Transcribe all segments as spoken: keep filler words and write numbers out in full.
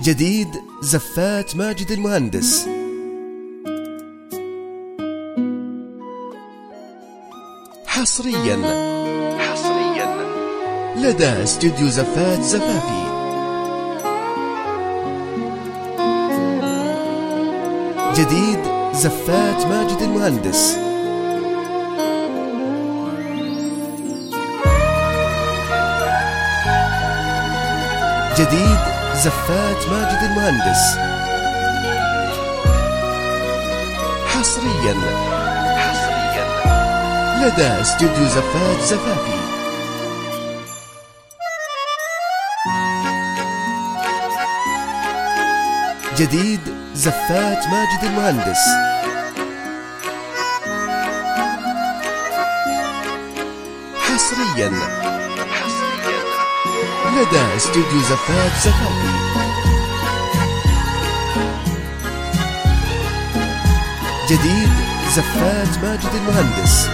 جديد زفات ماجد المهندس. حصريا حصريا لدى استوديو زفات زفافي. جديد زفات ماجد المهندس. جديد زفات ماجد المهندس. حصريا حصريا لدى استوديو زفات زفافي. جديد زفات ماجد المهندس. حصريا حصريا لدى استوديو زفات زفافي. جديد زفات ماجد المهندس.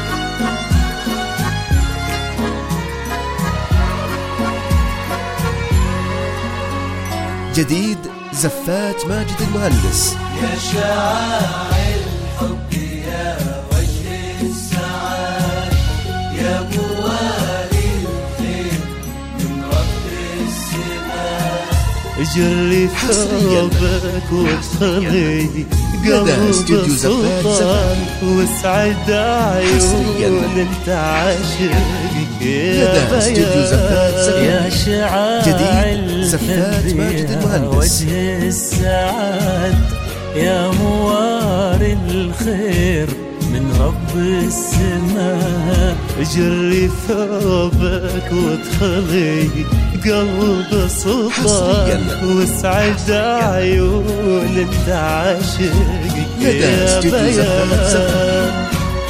جديد زفات ماجد المهندس. يا شاعر الحب يا وجه السعاد يا موالي الخير من رب السماء. جري ثوبك وادخلي قلب سلطان واسعد عيون انت عاشق يا بيان. يا شعاع الحب وجه السعاد يا مواري الخير من رب السماء. جري ثوبك وادخلي قلب سلطان واسعد عيون انت عاشق يا بيان.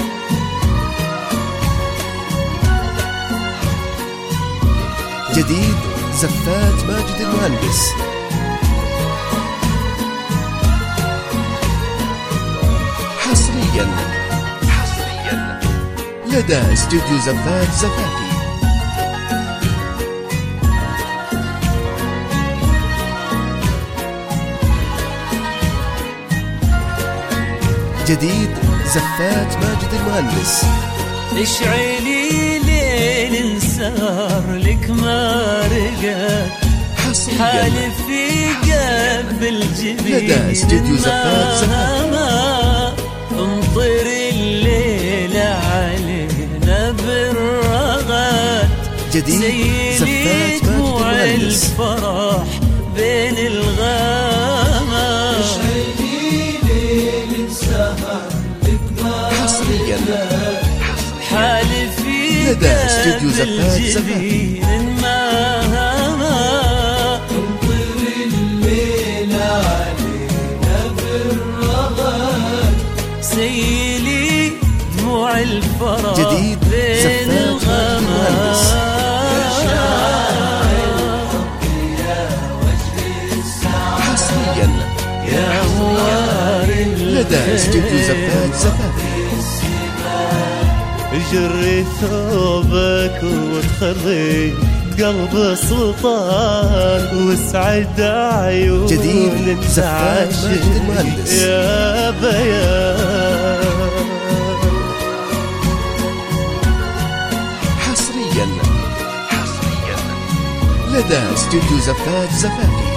جديد زفات ماجد المهندس. حصريا حصريا لدى استوديو زفات زفافي. جديد زفات ماجد المهندس. اشعلي ليل انسار لك ما رقت حالف في قلب الجبين لدى استوديو زفات زفافي. امطر الليلة علينا بالرغد. جديد زفات ماجد المهندس. الفرح بين الغامات. اشعلي ليل انسار لك ما حصريا حالفي لدى استوديو زفات زفافي. امطر الليل علينا بالرغد سيلي دموع الفرح جديد بين الغمام. حصريا يا مواري لدى استوديو زفات زفافي. جري ثوبك وادخلي قلب سلطان واسعد عيون جديد زفات ماجد المهندس. يا بيان. حصريا حصريا لدى استوديو زفات زفافي.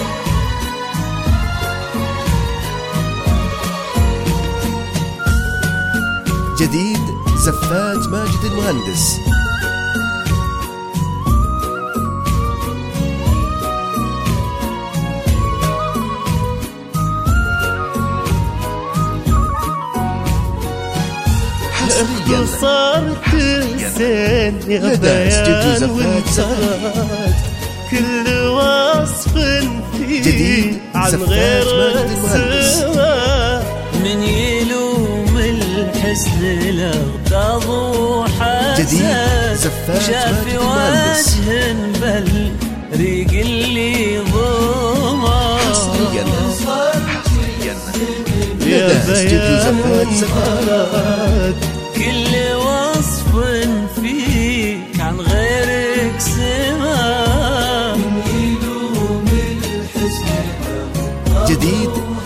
جديد زفات ماجد المهندس. صارت الزين يا بيان وانفرد كل وصف فيه عن غير السوى. من يلوم الحزن الاغضاض وحزن شاف وجه بل ريق اللي ضمه. يا بيان كل وصف فيك عن غيرك سما. من يلوم الحزن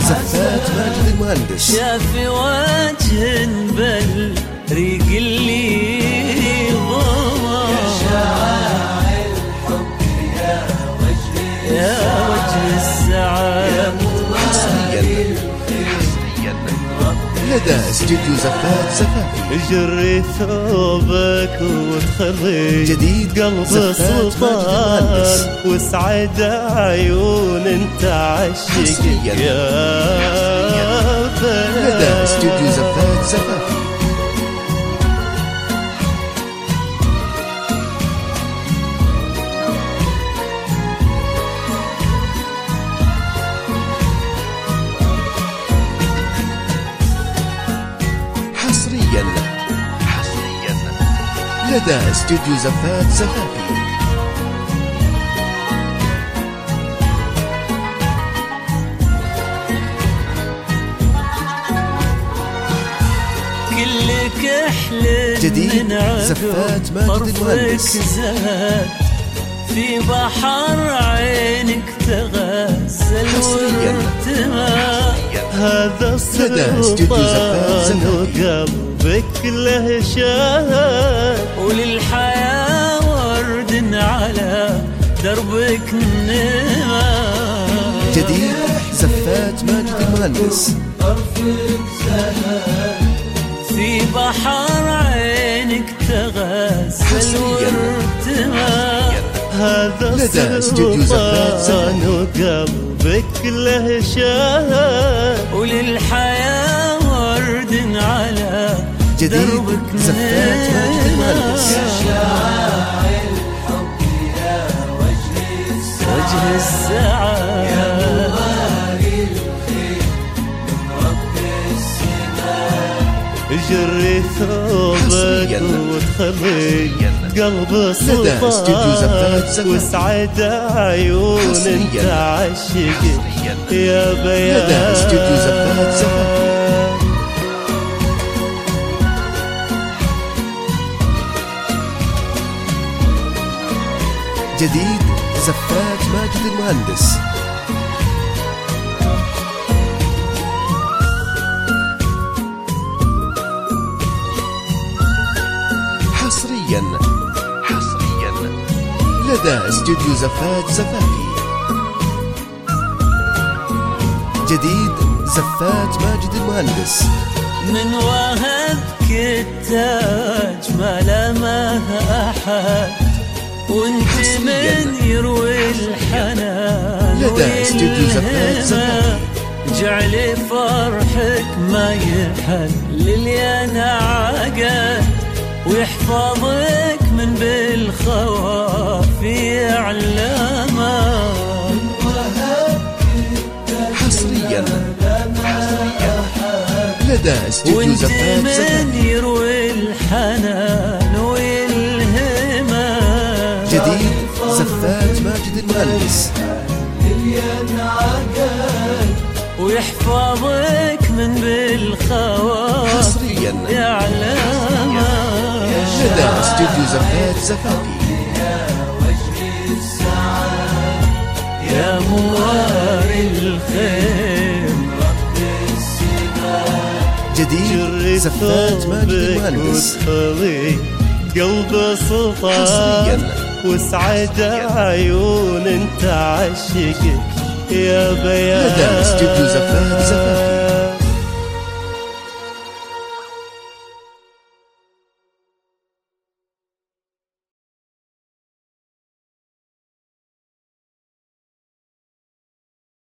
زفات ماجد المهندس. شافي وجه بل ريق اللي ضوى يا شعاع الحب يا وجه يا وجه السعادة حصريا لدى استوديو زفات زفافي. جري ثوبك وتخلي جديد قلب زفات سلطان ماجد المهندس. وسعد عيون انت عشق حصرياً يا لدى استوديو زفات زفافي. حصريا حصريا لدى استوديو زفات زفافي. كلك احلى جديد من عقب زفات ماجد طرفك المهندس. زاد في بحر عينك تغزل حصرياً. وارتمى هذا لدى استوديو زفات السلطان زفافي. وقلبك له شهاد وللحياة ورد على دربك نما جديد زفات ماجد المهندس. في بحر عينك تغزل حصرياً. وارتمى هذا لدى استوديو زفات السلطان زفافي. وقلبك له شهاد وللحياة ورد على جديد دربك زفات ماجد المهندس. وجه السعادة جري ثوبك حصرياً. وتخلي قلب لدى استوديو زفات سلطان زفافي. وسعد عيون انت حصرياً. عشق يا بيان لدى استوديو زفات زفافي. جديد زفات ماجد المهندس. حصريا حصريا لدى استوديو زفات زفافي. جديد زفات ماجد المهندس. من وهبك التاج ما لمه أحد وانت من يروي الحنان لدى استوديو زفات والهمة زفافي. جعل فرحك ما يحل يا نعقد ويحفظك من بالخواف يعلمه حصريا لدى استوديو وانت زفات من زفافي. يروي الحنان والهمة جديد زفات ماجد المهندس. ويحفظك من بالخواف حصريا يعلمه لدى استوديو زفات زفافي. يا مواري الخير جديد زفات ماجد المهندس. وتخلي قلب سلطان حصرياً. وسعد عيون انت عشق يا بيان لدى استوديو زفات زفافي.